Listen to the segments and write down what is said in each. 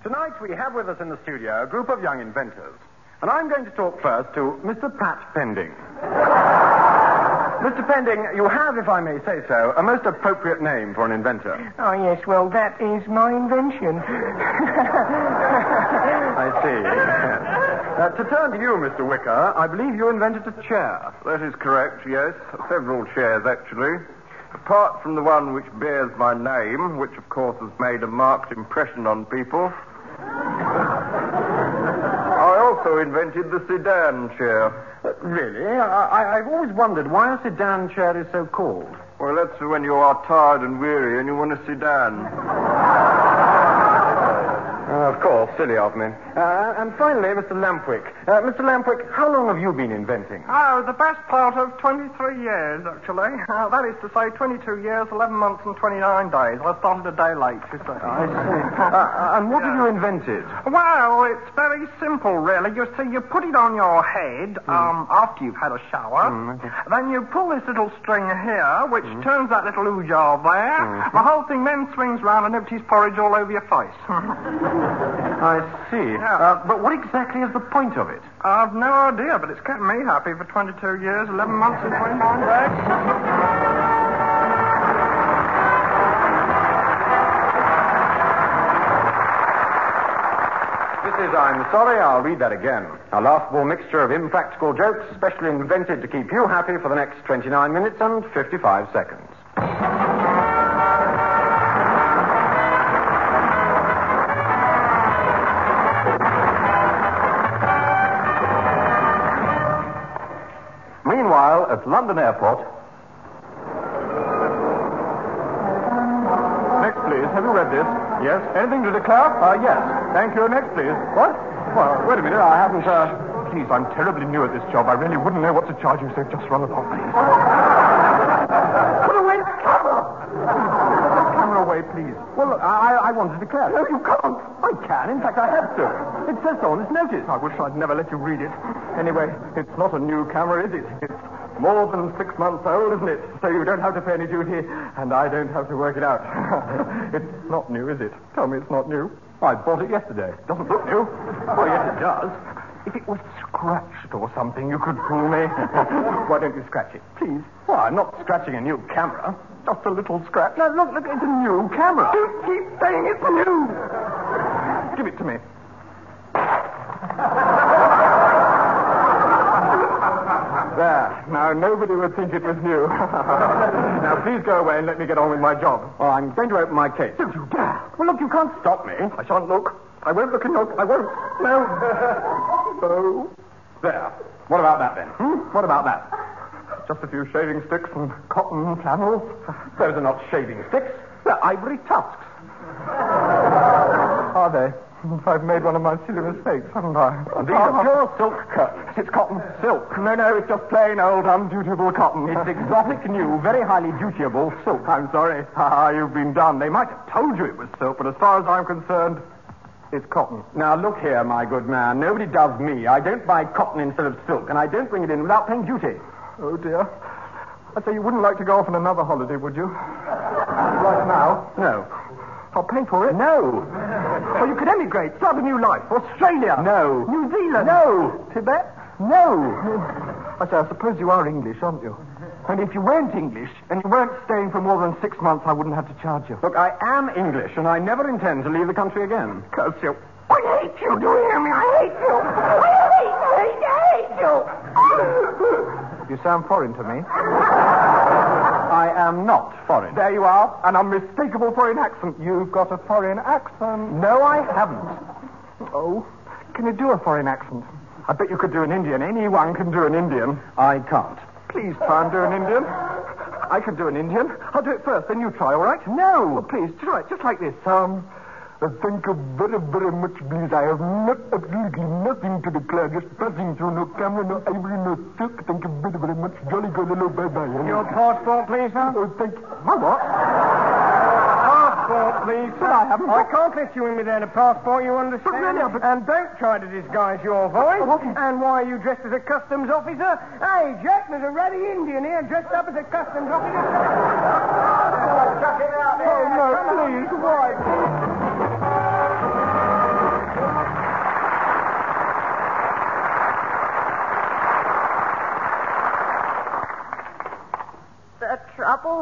Tonight we have with us in the studio a group of young inventors. And I'm going to talk first to Mr. Pat Pending. Mr. Pending, you have, if I may say so, a most appropriate name for an inventor. Oh, yes, well, that is my invention. I see. To turn to you, Mr. Wicker, I believe you invented a chair. That is correct, yes. Several chairs, actually. Apart from the one which bears my name, which, of course, has made a marked impression on people, I also invented the sedan chair. Really? I've always wondered why a sedan chair is so called. Well, that's for when you are tired and weary and you want a sedan. Of course, silly of me. And finally, Mr. Lampwick. Mr. Lampwick, how long have you been inventing? Oh, the best part of 23 years, actually. That is to say, 22 years, 11 months and 29 days. I started a day late, you see. I see. And what have you invented? Well, it's very simple, really. You see, you put it on your head after you've had a shower. Okay. Then you pull this little string here, which turns that little oojar there. The whole thing then swings round and empties porridge all over your face. I see. Yeah. But what exactly is the point of it? I've no idea, but it's kept me happy for 22 years, 11 months and 29 days. This is I'm Sorry, I'll read that again. A laughable mixture of impractical jokes, specially invented to keep you happy for the next 29 minutes and 55 seconds. Meanwhile, at London Airport... Next, please. Have you read this? Yes? Anything to declare? Yes. Thank you. Next, please. What? Well, wait a minute. I haven't, Please, I'm terribly new at this job. I really wouldn't know what to charge you, so just run along, please. Put away the camera! Camera away, please. Well, look, I want to declare. No, you can't. I can. In fact, I have to. It says so on this notice. I wish I'd never let you read it. Anyway, it's not a new camera, is it? It's more than 6 months old, isn't it? So you don't have to pay any duty, and I don't have to work it out. It's not new, is it? Tell me it's not new. I bought it yesterday. Doesn't look new. Oh, yes, it does. If it was scratched or something, you could fool me. Why don't you scratch it, please? Well, I'm not scratching a new camera. Just a little scratch. Now, look, it's a new camera. You keep saying it's new. Give it to me. There. Now, nobody would think it was new. Now, please go away and let me get on with my job. Well, I'm going to open my case. Don't you dare. Well, look, you can't stop me. I shan't look. I won't look in your... I won't. No. Oh. There. What about that, then? What about that? Just a few shaving sticks and cotton flannels. Those are not shaving sticks. They're ivory tusks. Are they? I've made one of my silly mistakes, haven't I? These are pure silk curtains. It's cotton. Silk. No, it's just plain old undutiable cotton. It's exotic, new, very highly dutiable silk. I'm sorry. You've been done. They might have told you it was silk, but as far as I'm concerned, it's cotton. Now, look here, my good man. Nobody does me. I don't buy cotton instead of silk, and I don't bring it in without paying duty. Oh, dear. I'd say you wouldn't like to go off on another holiday, would you? Right now? No. I'll pay for it. No. Well, you could emigrate, start a new life. Australia. No. New Zealand. No. Tibet. No. I suppose you are English, aren't you? And if you weren't English, and you weren't staying for more than 6 months, I wouldn't have to charge you. Look, I am English, and I never intend to leave the country again. Curse you. I hate you, do you hear me? I hate you. I hate you. You sound foreign to me. I am not foreign. There you are, an unmistakable foreign accent. You've got a foreign accent. No, I haven't. Oh, can you do a foreign accent? I bet you could do an Indian. Anyone can do an Indian. I can't. Please try and do an Indian. I can do an Indian. I'll do it first, then you try, all right? No. Well, please, try it, just like this. Thank you very, very much, please. I have absolutely nothing to declare. Just passing through, no camera, no ivory, no silk. Thank you very, very much. Jolly good, hello, bye-bye. Your passport, please, sir? Oh, thank you. My what? Passport, please, sir. But I haven't. I can't let you in without a passport, you understand? But really, And don't try to disguise your voice. And why are you dressed as a customs officer? Hey, Jack, there's a ratty Indian here dressed up as a customs officer. Chuck it out there. Oh, no, please, why?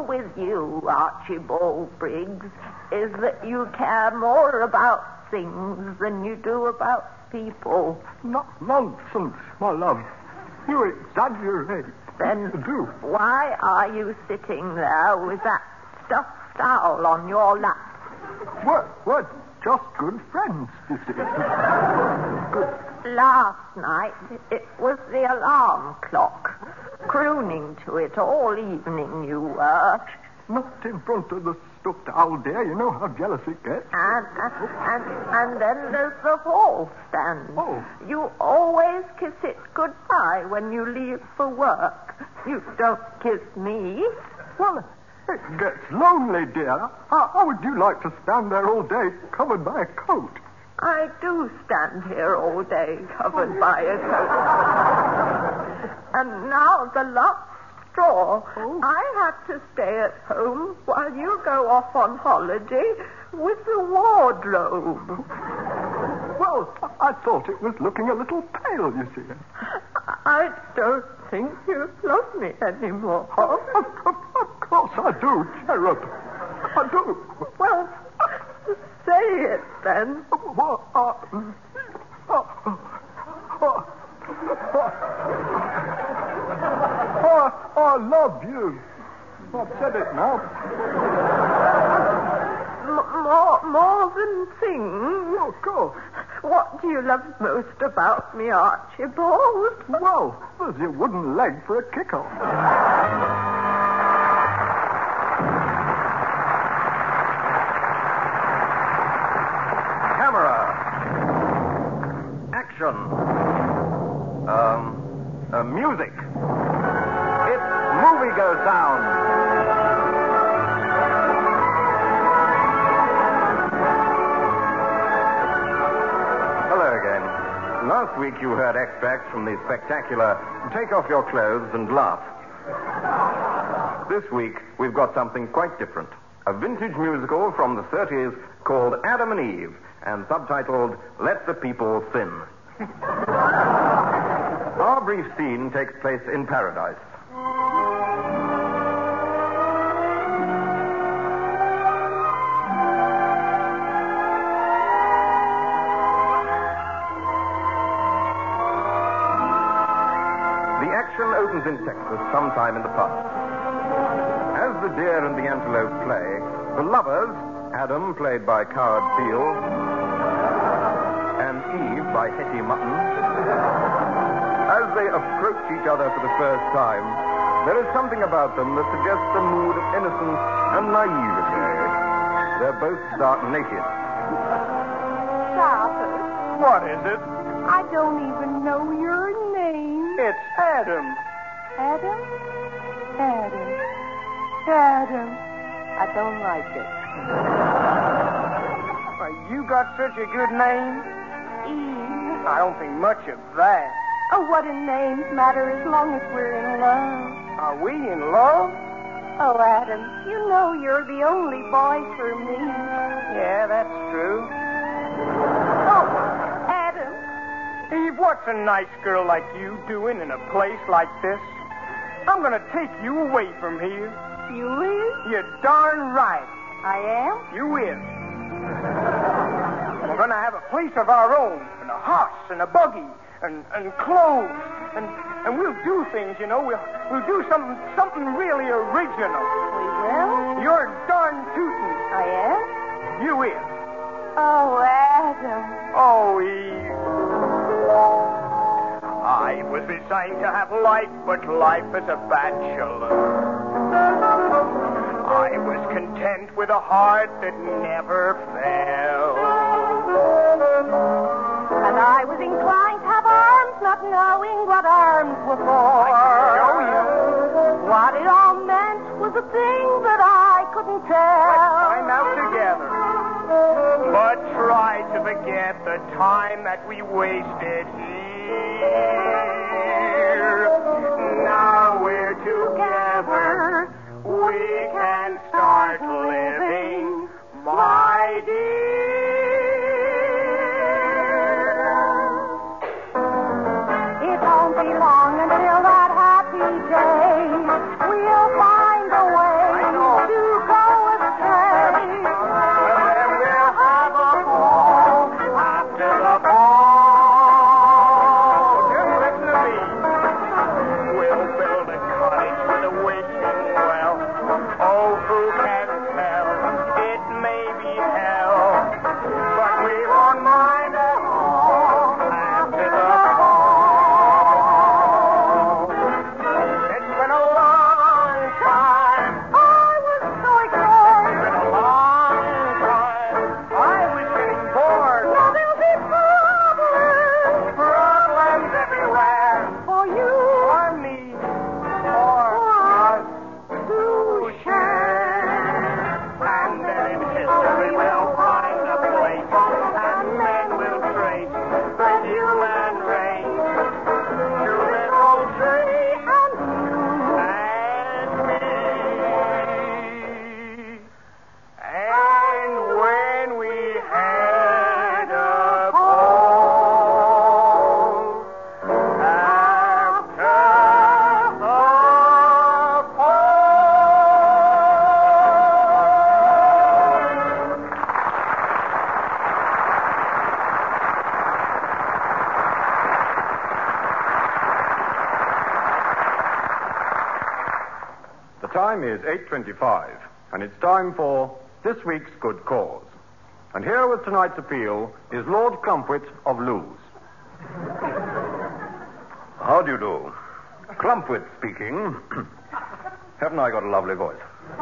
trouble with you, Archibald Briggs, is that you care more about things than you do about people. Nonsense, my love. You exaggerate. Then Do. why are you sitting there with that stuffed owl on your lap? We're just good friends, you see. Last night, it was the alarm clock. Crooning to it all evening, you were. Not in front of the stuffed owl, dear. You know how jealous it gets. And then there's the hall stand. Oh. You always kiss it goodbye when you leave for work. You don't kiss me. Well, it gets lonely, dear. How would you like to stand there all day covered by a coat? I do stand here all day covered by a coat. And now the last straw. Oh. I have to stay at home while you go off on holiday with the wardrobe. Well, I thought it was looking a little pale, you see. I don't think you love me anymore. Of course I do, cherub. I do. Well, say it then. I love you. I've said it now. More than things. Of course. What do you love most about me, Archibald? Well, there's your wooden leg for a kick-off. Camera. Action. Music. It's Movie Go Sound. Hello again. Last week you heard extracts from the spectacular Take Off Your Clothes and Laugh. This week we've got something quite different. A vintage musical from the 30s called Adam and Eve and subtitled Let the People Sin. Our brief scene takes place in paradise. The action opens in Texas sometime in the past. As the deer and the antelope play, the lovers, Adam, played by Coward Field, and Eve by Hetty Mutton, as they approach each other for the first time, there is something about them that suggests a mood of innocence and naivete. They're both stark naked. Stop it. What is it? I don't even know your name. It's Adam. Adam? Adam. Adam. I don't like it. Why, you got such a good name. Eve. I don't think much of that. Oh, what do names matter as long as we're in love? Are we in love? Oh, Adam, you know you're the only boy for me. Yeah, that's true. Oh, Adam. Eve, what's a nice girl like you doing in a place like this? I'm going to take you away from here. You is? You're darn right. I am? You is. We're going to have a place of our own, and a horse, and a buggy, and clothes, and we'll do things, you know. We'll do something really original. We will? You're darn tootin'. I am? You is. Oh, Adam. Oh, Eve. I was designed to have life, but life as a bachelor. I was content with a heart that never fell. And I was inclined to have arms, not knowing what arms were for. I show you. What it all meant was a thing that I couldn't tell. Let's find out together. But try to forget the time that we wasted here. Now we're together. We can start living, my dear. It won't be long until that happy day. We'll find a way. I know time is 8:25, and it's time for this week's Good Cause. And here with tonight's appeal is Lord Clumpwit of Lewes. How do you do? Clumpwit speaking. Haven't I got a lovely voice?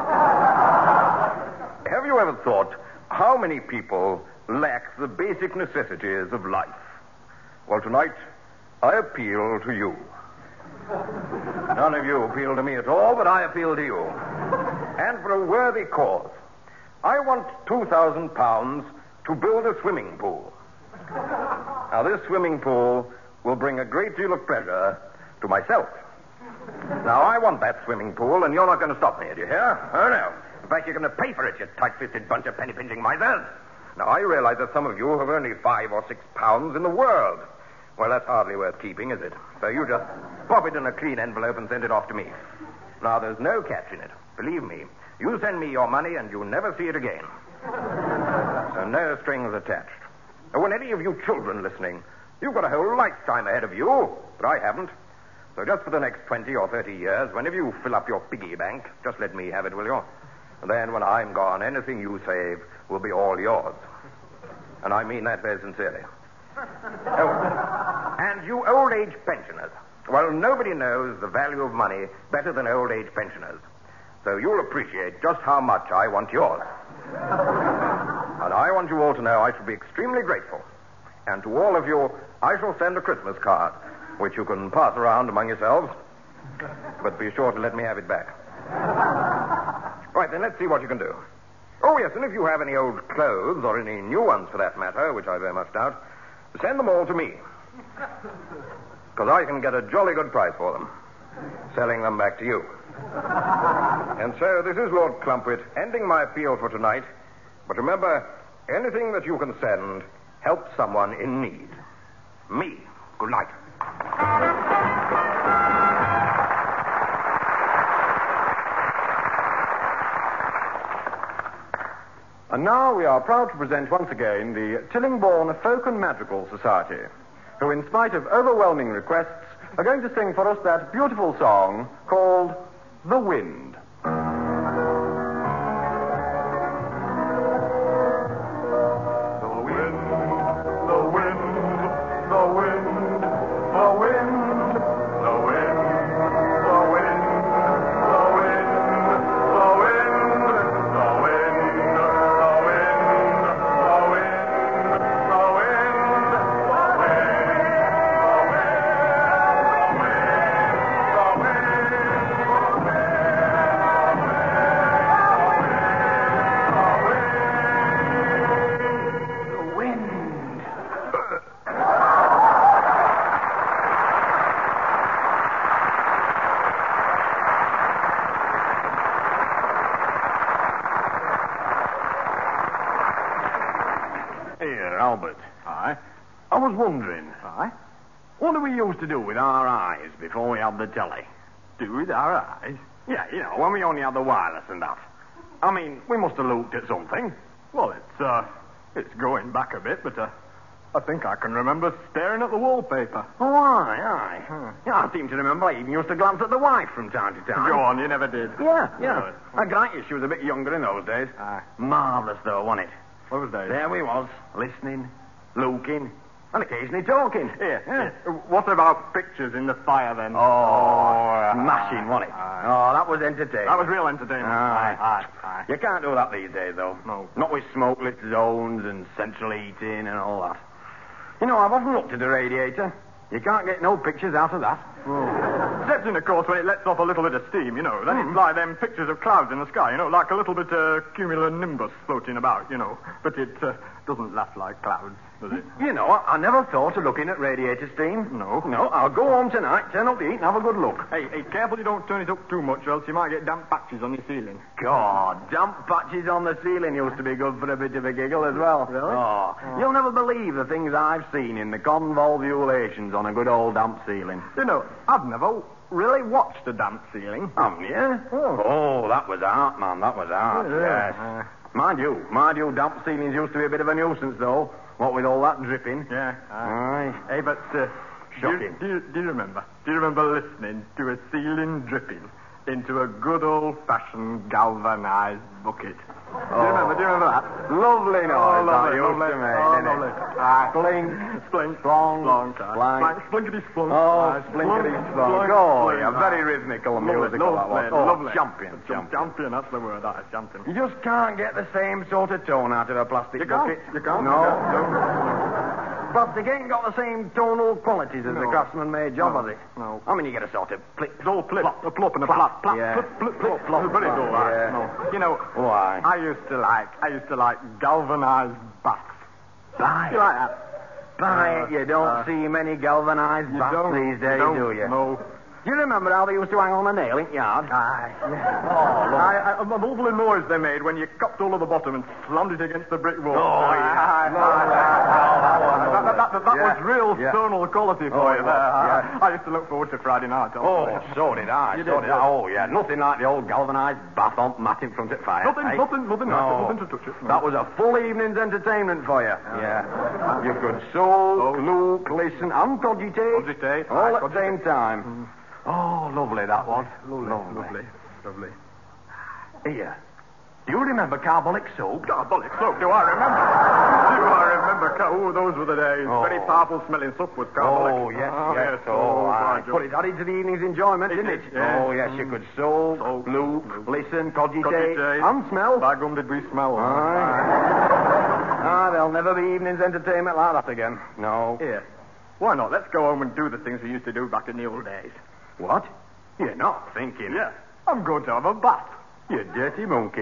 Have you ever thought how many people lack the basic necessities of life? Well, tonight, I appeal to you. None of you appeal to me at all, but I appeal to you. And for a worthy cause. I want £2,000 to build a swimming pool. Now, this swimming pool will bring a great deal of pleasure to myself. Now, I want that swimming pool, and you're not going to stop me, do you hear? Oh, no. In fact, you're going to pay for it, you tight-fisted bunch of penny-pinching misers. Now, I realize that some of you have only £5 or £6 in the world. Well, that's hardly worth keeping, is it? So you just pop it in a clean envelope and send it off to me. Now, there's no catch in it. Believe me. You send me your money and you never see it again. So no strings attached. Now, when any of you children listening, you've got a whole lifetime ahead of you, but I haven't. So just for the next 20 or 30 years, whenever you fill up your piggy bank, just let me have it, will you? And then when I'm gone, anything you save will be all yours. And I mean that very sincerely. Oh, and you old age pensioners. Well, nobody knows the value of money better than old age pensioners. So you'll appreciate just how much I want yours. And I want you all to know I shall be extremely grateful. And to all of you, I shall send a Christmas card, which you can pass around among yourselves. But be sure to let me have it back. Right, then let's see what you can do. Oh, yes, and if you have any old clothes, or any new ones for that matter, which I very much doubt, send them all to me. Because I can get a jolly good price for them, selling them back to you. And so this is Lord Clumpwit ending my appeal for tonight. But remember, anything that you can send helps someone in need. Me. Good night. And now we are proud to present once again the Tillingbourne Folk and Madrigal Society, who, in spite of overwhelming requests, are going to sing for us that beautiful song called The Wind. Albert. Aye? I was wondering, Aye? what do we used to do with our eyes before we had the telly? Do with our eyes? Yeah, when we only had the wireless and that. I mean, we must have looked at something. Well, it's going back a bit, but, I think I can remember staring at the wallpaper. Oh, aye. Yeah, I seem to remember I even used to glance at the wife from time to time. Go on, you never did. Yeah. No. I grant you she was a bit younger in those days. Aye. Marvellous, though, wasn't it? What was that? There we was, listening, looking, and occasionally talking. Yeah. What about pictures in the fire, then? Oh, smashing, wasn't it? Aye. Oh, that was entertaining. That was real entertainment. Aye. Aye. You can't do that these days, though. No. Not with smokeless zones and central heating and all that. You know, I've often looked at the radiator. You can't get no pictures out of that. Except, of course, when it lets off a little bit of steam, Then it's like them pictures of clouds in the sky, like a little bit of cumulonimbus floating about, But it doesn't laugh like clouds, does it? I never thought of looking at radiator steam. No. No, I'll go home tonight, turn up the heat and have a good look. Hey, careful you don't turn it up too much, or else you might get damp patches on your ceiling. God, damp patches on the ceiling used to be good for a bit of a giggle as well. Really? Oh. You'll never believe the things I've seen in the convolvulations on a good old damp ceiling. I've never really watched a damp ceiling. Haven't you? Oh, that was art, man. That was art. Yes. Mind you, damp ceilings used to be a bit of a nuisance, though. What with all that dripping. Yeah. Aye. Hey, but shocking. Do you remember? Do you remember listening to a ceiling dripping into a good old-fashioned galvanized bucket. Do you remember that? Lovely noise that you used lovely. to make, Oh, didn't lovely. it? Splink, Splink, splong, splong, blank. splinkety splunk. Oh, splinkety splunk. Oh, yeah, very rhythmical and Lovely, musical that was. Oh, lovely. champion. Champion, that's the word, that is champion. You just can't get the same sort of tone out of a plastic You can't. bucket. You can't. No. You can't. Plastic ain't got the same tonal qualities as the No. craftsman-made job, No. has it? No. I mean, you get a sort of plip. It's all plip. Plop. A plop and a Plop. plop. Plop. Yeah. Plip, plip, plip. Plop. Very good. Yeah. No. You know, Why? I used to like galvanized baths. Buy You like that? Buy it. You don't see many galvanized You baths don't. these days, don't. do you? No. Do you remember how they used to hang on a nail in the yard? Aye. Oh, An awful noise they made when you copped all of the bottom and slammed it against the brick wall. Oh, yeah. That Yeah. was real Yeah. tonal quality Oh, for it you was, there. yeah. I used to look forward to Friday night. Oh, so did I. You so did, did yeah. I. Oh, yeah. Nothing like the old galvanized bath on mat in front of fire. Nothing eh? like it, No. nothing to touch it. No. That was a full evening's entertainment for you. Yeah. You could soak, look, listen, and cogitate. Cogitate. All at the Cogitate. same time. Oh, lovely that was. Lovely. Here. Do you remember carbolic soap? Carbolic soap, do I remember? Oh, those were the days. Oh. Very powerful smelling soap with carbolic. Oh, yes, Oh, yes. Oh, Oh, aye. by But it added to the evening's enjoyment, didn't it? did, yeah. Oh, yes, you could soak, look, listen, cogitate, Cogitate. and smell. By gum did we smell. Ah, there'll never be evening's entertainment like that again. No. Here. Why not? Let's go home and do the things we used to do back in the old days. What? You're not thinking. Yeah. I'm going to have a bath. You dirty monkey.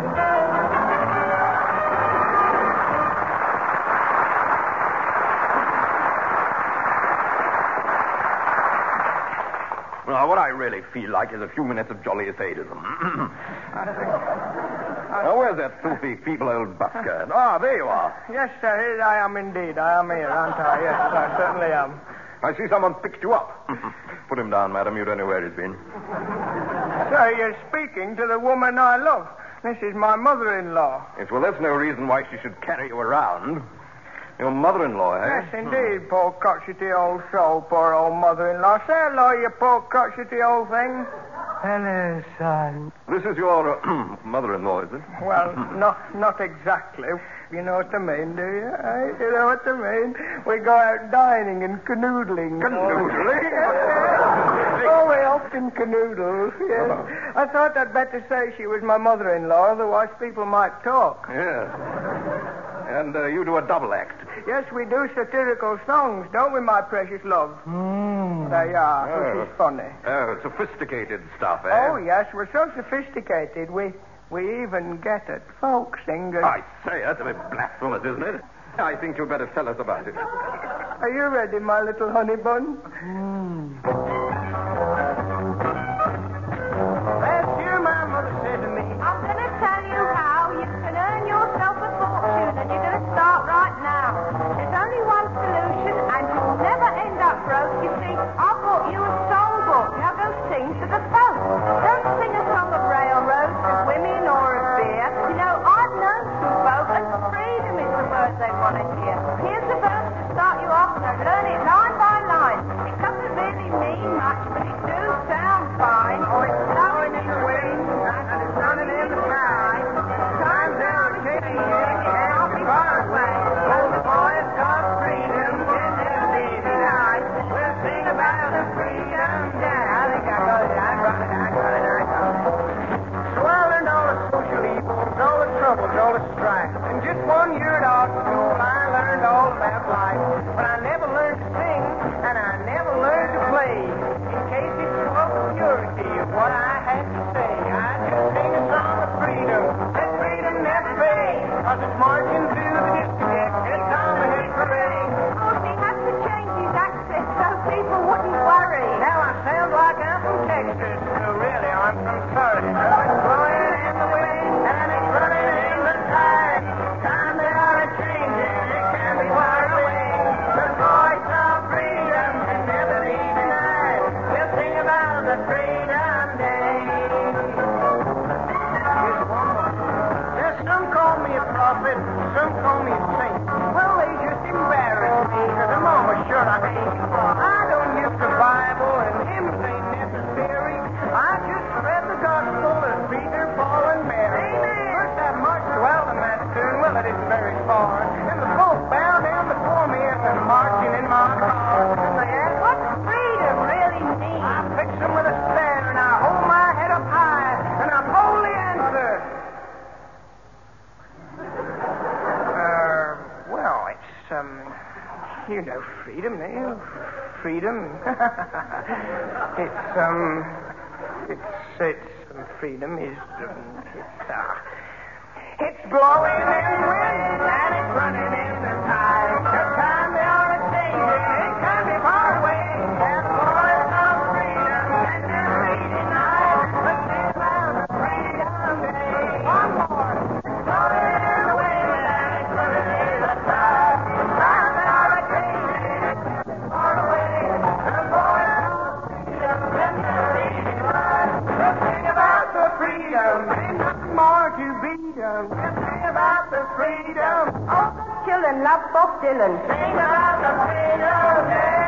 Well, what I really feel like is a few minutes of jolly sadism. Now, where's that filthy, feeble old busker? Ah, there you are. Yes, sir, I am indeed. I am here, aren't I? Yes, I certainly am. I see someone picked you up. Put him down, madam. You don't know where he's been. Sir, you're speaking to the woman I love. This is my mother-in-law. Yes, well, that's no reason why she should carry you around. Your mother-in-law, eh? Yes, indeed, poor cocksety old soul, poor old mother-in-law. Say hello, you poor cocksety old thing. Hello, son. This is your mother-in-law, is it? Well, not exactly. You know what I mean, do you? Eh? You know what I mean? We go out dining and canoodling. Canoodling? Oh, we often canoodle, yes. I thought I'd better say she was my mother-in-law, otherwise people might talk. Yes. And you do a double act. Yes, we do satirical songs, don't we, my precious love? They are, which is funny. Oh, sophisticated stuff, eh? Oh, yes, we're so sophisticated, we even get at folk singers. I say, that's a bit blasphemous, isn't it? I think you'd better tell us about it. Are you ready, my little honey bun? Last year, my mother said to me, I'm going to tell you how you can earn yourself a fortune, and you're going to start right now. There's only one solution, and you'll never end up broke. You see, I bought you a songbook. Now go sing to the folk. Don't sing a song of railroads, of women, or of beer. You know, I've known some folk that freedom is the word they want to hear. Here's the verse to start you off, so learn it line by line. It doesn't really mean much, but it do sound fine. Or it's blowing in the wind, and it's running in the sky. Times out kicking in, and I'll be far away. Oh, the boys got freedom, in their baby life. We'll sing about the freedom day. I think I got it. so I learned all the social evils, all the troubles, all the strife. In just 1 year at art school, I learned all about life. But I never learned to sing you know, freedom, do you? Freedom. Freedom is, it's blowing in the wind and it's running in the tide. The time they are a-changing, it can't be far away. And the voice of freedom and they're reading night. Let's sing loud of freedom day. One more. It's blowing in the wind and it's running in the tide. The time they are a-changing, it can't be far away. And the voice of freedom and they're reading night. Let's sing about the freedom. Ain't nothing more to be done. Let's sing about the freedom. All the children love Bob Dylan. Sing about the freedom day.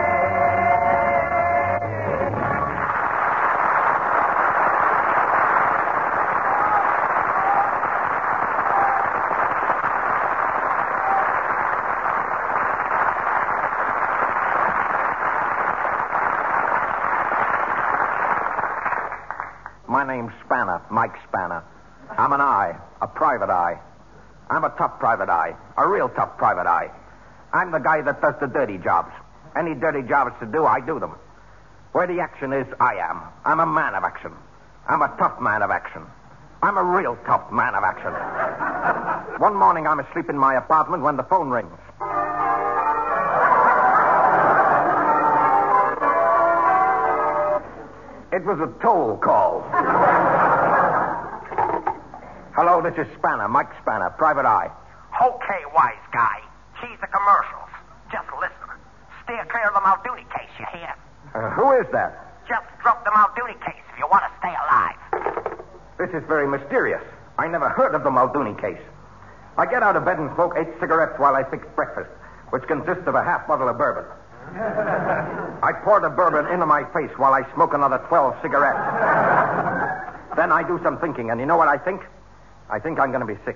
My name's Spanner, Mike Spanner. I'm an eye, a private eye. I'm a tough private eye, a real tough private eye. I'm the guy that does the dirty jobs. Any dirty jobs to do, I do them. Where the action is, I am. I'm a man of action. I'm a tough man of action. I'm a real tough man of action. One morning, I'm asleep in my apartment when the phone rings. It was a toll call. Hello, this is Spanner, Mike Spanner, private eye. Okay, wise guy. Cheese the commercials. Just listen. Steer clear of the Muldooney case, you hear? Who is that? Just drop the Muldooney case if you want to stay alive. This is very mysterious. I never heard of the Muldooney case. I get out of bed and smoke 8 cigarettes while I fix breakfast, which consists of a half bottle of bourbon. I pour the bourbon into my face while I smoke another 12 cigarettes. Then I do some thinking, and you know what I think? I think I'm going to be sick.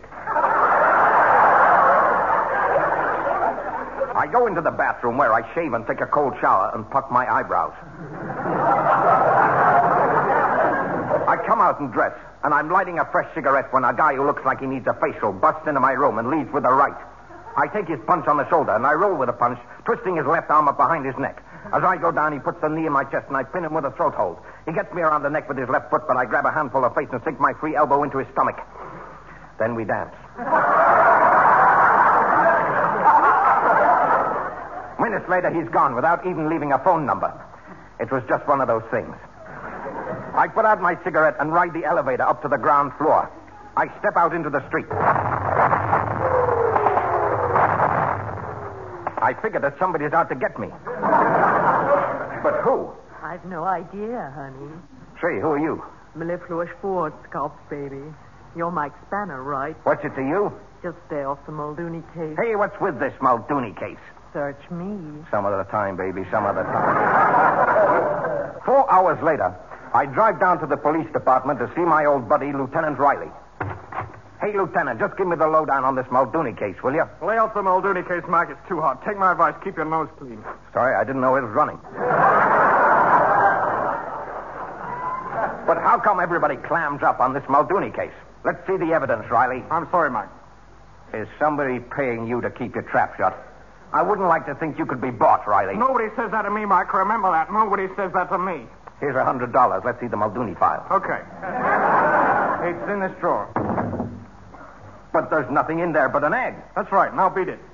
I go into the bathroom where I shave and take a cold shower and pluck my eyebrows. I come out and dress, and I'm lighting a fresh cigarette when a guy who looks like he needs a facial busts into my room and leads with the right. I take his punch on the shoulder, and I roll with the punch, twisting his left arm up behind his neck. As I go down, he puts the knee in my chest, and I pin him with a throat hold. He gets me around the neck with his left foot, but I grab a handful of face and sink my free elbow into his stomach. Then we dance. Minutes later, he's gone without even leaving a phone number. It was just one of those things. I put out my cigarette and ride the elevator up to the ground floor. I step out into the street. I figured that somebody's out to get me. But who? I've no idea, honey. Say, who are you? Mellifluous Schwarzkopf, baby. You're Mike Spanner, right? What's it to you? Just stay off the Muldooney case. Hey, what's with this Muldooney case? Search me. Some other time, baby, some other time. 4 hours later, I drive down to the police department to see my old buddy, Lieutenant Riley. Hey, Lieutenant, just give me the lowdown on this Muldooney case, will you? Lay out the Muldooney case, Mike. It's too hot. Take my advice. Keep your nose clean. Sorry, I didn't know it was running. But how come everybody clams up on this Muldooney case? Let's see the evidence, Riley. I'm sorry, Mike. Is somebody paying you to keep your trap shut? I wouldn't like to think you could be bought, Riley. Nobody says that to me, Mike. Remember that. Nobody says that to me. Here's $100. Let's see the Muldooney file. Okay. It's in this drawer. But there's nothing in there but an egg. That's right. Now beat it.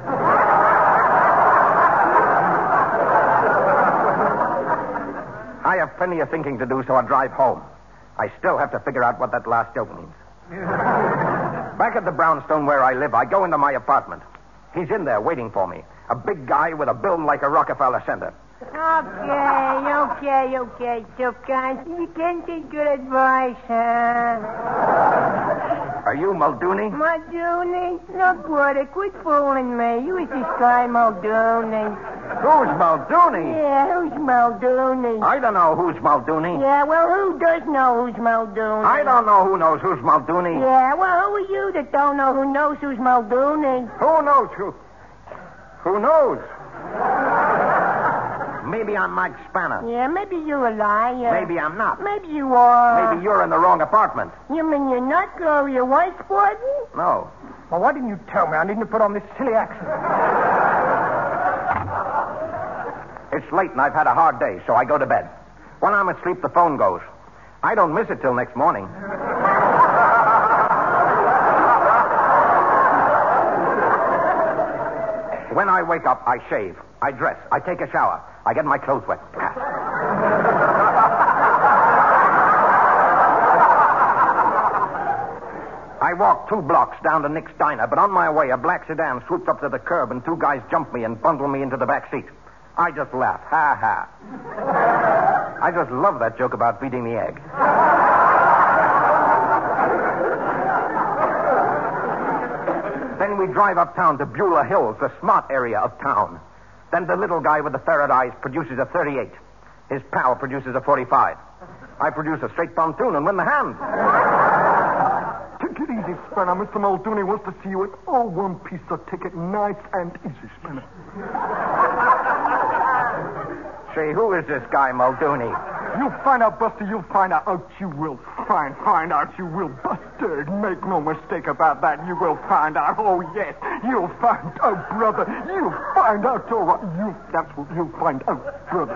I have plenty of thinking to do, so I'll drive home. I still have to figure out what that last joke means. Back at the brownstone where I live, I go into my apartment. He's in there waiting for me. A big guy with a build like a Rockefeller Center. Okay, tough guys. You can't take good advice, huh? Are you Muldooney? Muldooney? Look, brother, quit fooling me. You was this guy Muldooney. Who's Muldooney? Yeah, who's Muldooney? I don't know who's Muldooney. Yeah, well, who does know who's Muldooney? I don't know who knows who's Muldooney. Yeah, well, who are you that don't know who knows who's Muldooney? Who knows who? Who knows? Maybe I'm Mike Spanner. Yeah, maybe you're a liar. Maybe I'm not. Maybe you are. Maybe you're in the wrong apartment. You mean you're not Gloria Weisborden? No. Well, why didn't you tell me I needn't put on this silly accent? It's late and I've had a hard day, so I go to bed. When I'm asleep, the phone goes. I don't miss it till next morning. When I wake up, I shave. I dress. I take a shower. I get my clothes wet. I walk 2 blocks down to Nick's Diner, but on my way, a black sedan swoops up to the curb and 2 guys jump me and bundle me into the back seat. I just laugh. Ha, ha. I just love that joke about beating the egg. Then we drive uptown to Beulah Hills, the smart area of town. Then the little guy with the ferret eyes produces a .38. His pal produces a .45. I produce a straight pontoon and win the hand. Take it easy, Spanner. Mr. Muldooney wants to see you in all one piece, so take it nice and easy, Spanner. Say, who is this guy, Muldooney? You'll find out, Buster. You'll find out. Oh, you will find out. You will, Buster. Make no mistake about that. You will find out. Oh, yes. You'll find out, brother. You'll find out, all right. That's what you'll find out, brother.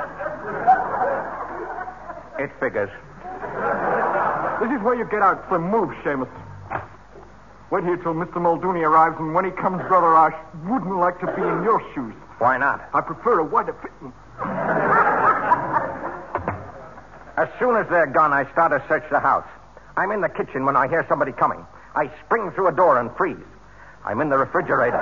It figures. This is where you get out. So move, Seamus. Wait here till Mr. Muldooney arrives, and when he comes, brother, I wouldn't like to be in your shoes. Why not? I prefer a wider fitting. As soon as they're gone, I start to search the house. I'm in the kitchen when I hear somebody coming. I spring through a door and freeze. I'm in the refrigerator.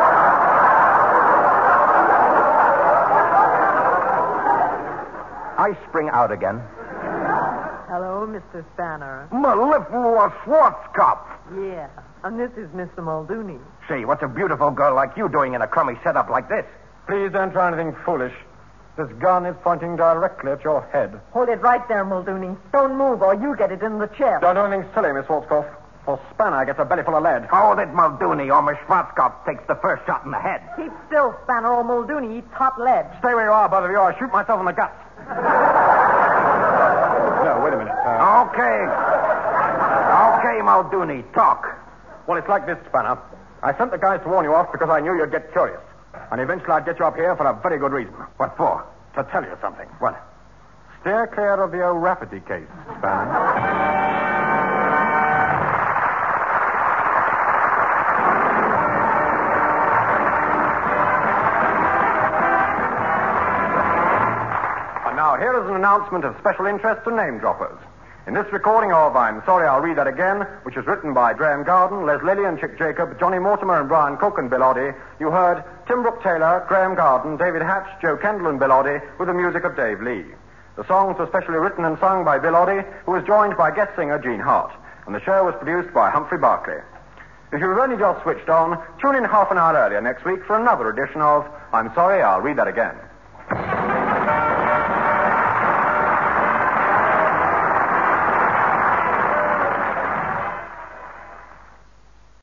I spring out again. Hello, Mr. Spanner. Melliflua Schwarzkopf. Yeah, and this is Mr. Muldooney. Say, what's a beautiful girl like you doing in a crummy setup like this? Please don't try anything foolish. This gun is pointing directly at your head. Hold it right there, Muldooney. Don't move or you get it in the chest. Don't do anything silly, Miss Schwarzkopf, or Spanner gets a belly full of lead. Hold it, Muldooney, or Miss Schwarzkopf takes the first shot in the head. Keep still, Spanner, or Muldooney eats hot lead. Stay where you are, both of you, or I shoot myself in the guts. No, wait a minute. Okay, Muldooney, talk. Well, it's like this, Spanner. I sent the guys to warn you off because I knew you'd get curious. And eventually I'd get you up here for a very good reason. What for? To tell you something. What? Steer clear of the O'Rafferty case, Spanner. And now here is an announcement of special interest to name droppers. In this recording of I'm Sorry, I'll Read That Again, which was written by Graham Garden, Les Lilly and Chick Jacob, Johnny Mortimer and Brian Cook and Bill Oddie, you heard Tim Brooke Taylor, Graham Garden, David Hatch, Joe Kendall and Bill Oddie, with the music of Dave Lee. The songs were specially written and sung by Bill Oddie, who was joined by guest singer Gene Hart, and the show was produced by Humphrey Barclay. If you've only just switched on, tune in half an hour earlier next week for another edition of I'm Sorry, I'll Read That Again.